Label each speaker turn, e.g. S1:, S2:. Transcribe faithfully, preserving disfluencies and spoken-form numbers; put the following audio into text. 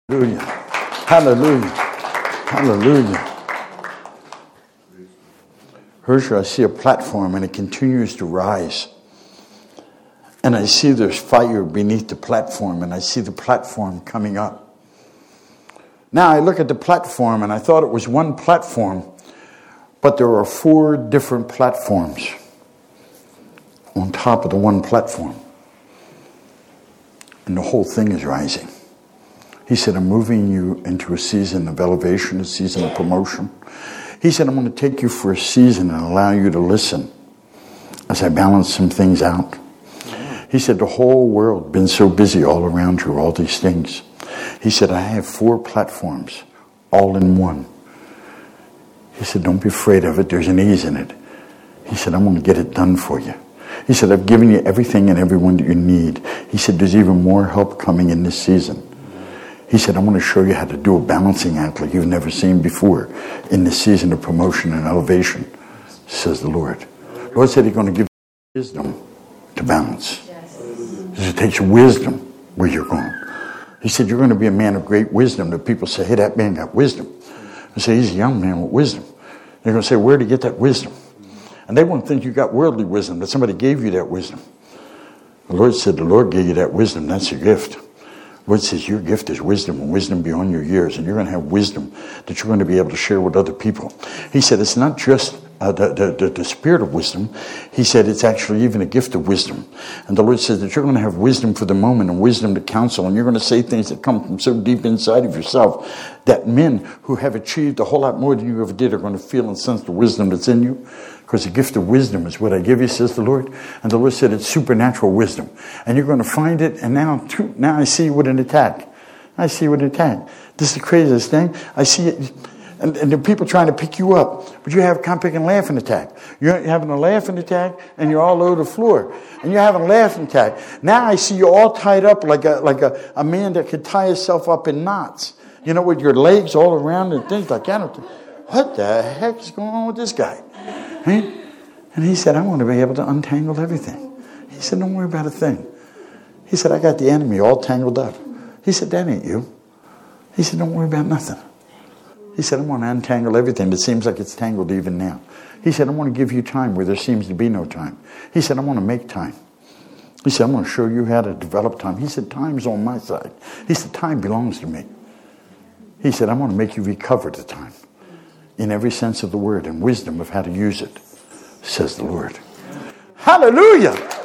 S1: Hallelujah. Hallelujah. Hallelujah. Hersher, I see a platform and it continues to rise. And I see there's fire beneath the platform, and I see the platform coming up. Now I look at the platform and I thought it was one platform, but there are four different platforms on top of the one platform. And the whole thing is rising. He said, I'm moving you into a season of elevation, a season of promotion. He said, I'm going to take you for a season and allow you to listen as I balance some things out. He said, the whole world been so busy all around you, all these things. He said, I have four platforms, all in one. He said, don't be afraid of it. There's an ease in it. He said, I'm going to get it done for you. He said, I've given you everything and everyone that you need. He said, there's even more help coming in this season. He said, I want to show you how to do a balancing act like you've never seen before in this season of promotion and elevation, says the Lord. The Lord said he's going to give you wisdom to balance. It takes wisdom where you're going. He said, you're going to be a man of great wisdom. The people say, hey, that man got wisdom. I say, he's a young man with wisdom. They're going to say, where'd he get that wisdom? And they won't think you got worldly wisdom, that somebody gave you that wisdom. The Lord said, the Lord gave you that wisdom. That's your gift. The Lord says your gift is wisdom, and wisdom beyond your years. And you're going to have wisdom that you're going to be able to share with other people. He said, it's not just Uh, the, the, the spirit of wisdom. He said it's actually even a gift of wisdom. And the Lord says that you're going to have wisdom for the moment and wisdom to counsel, and you're going to say things that come from so deep inside of yourself that men who have achieved a whole lot more than you ever did are going to feel and sense the wisdom that's in you. Because the gift of wisdom is what I give you, says the Lord. And the Lord said it's supernatural wisdom. And you're going to find it, and now, now I see you with an attack. I see you with an attack. This is the craziest thing. I see it. And, and the people trying to pick you up. But you have come pick and laughing attack. You're having a laughing attack, and you're all over the floor. And you're having a laughing attack. Now I see you all tied up like a like a, a man that could tie himself up in knots. You know, with your legs all around and things like that. What the heck is going on with this guy? Right? And he said, I want to be able to untangle everything. He said, don't worry about a thing. He said, I got the enemy all tangled up. He said, that ain't you. He said, don't worry about nothing. He said, I want to untangle everything that seems like it's tangled even now. He said, I want to give you time where there seems to be no time. He said, I want to make time. He said, I want to show you how to develop time. He said, time's on my side. He said, time belongs to me. He said, I want to make you recover the time in every sense of the word and wisdom of how to use it, says the Lord. Hallelujah.